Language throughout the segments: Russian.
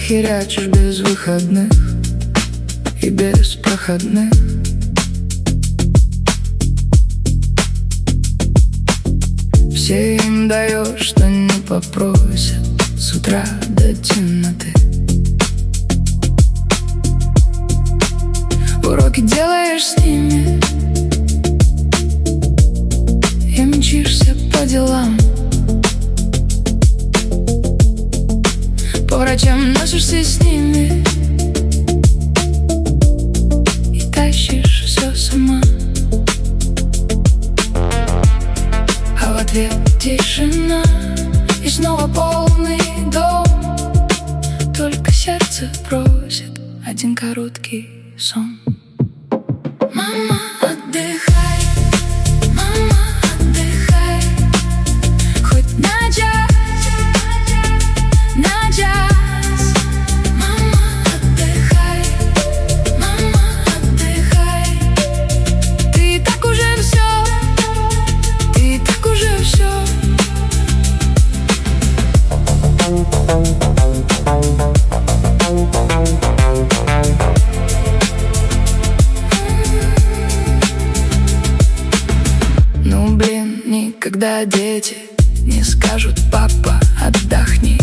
херячишь без выходных и без проходных. Все им даешь, что не попросят, с утра до темноты. Уроки делаешь с ними и мчишься по делам. По врачам носишься с ними и тащишь все сама. А в ответ тишина и снова полный дом. Только сердце просит один короткий сон. Мама, отдыхай, мама, отдыхай, хоть на час, на час. Мама, отдыхай, мама, отдыхай. Ты так уже все, ты так уже все. Ну блин, никогда дети не скажут: папа, отдохни.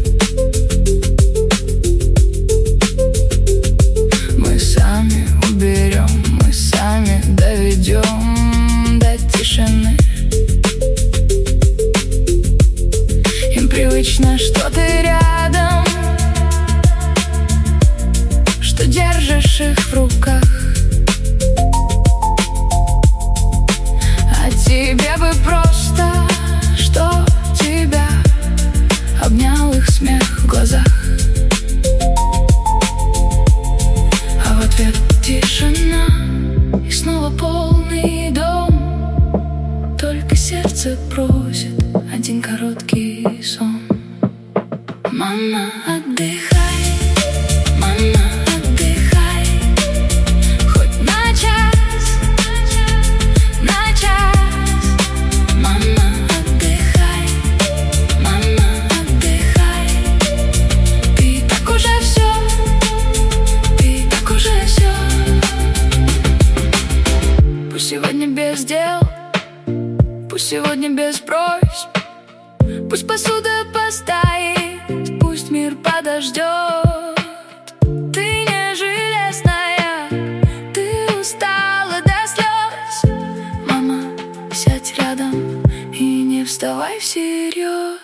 Мы сами уберем, мы сами доведем до тишины. Им привычно, что ты рядом, что держишь их в руках. А тебе бы просто, что тебя обнял их смех в глазах. А в ответ тишина и снова полный дом. Только сердце просит один короткий сон. Мама, отдыхай, мама, отдыхай, хоть на час, на час. Мама, отдыхай, мама, отдыхай. Ты так уже все, ты так уже все. Пусть сегодня без дел, пусть сегодня без просьб, пусть посуда постоит, пусть мир подождет. Ты не железная, ты устала до слез. Мама, сядь рядом и не вставай всерьез.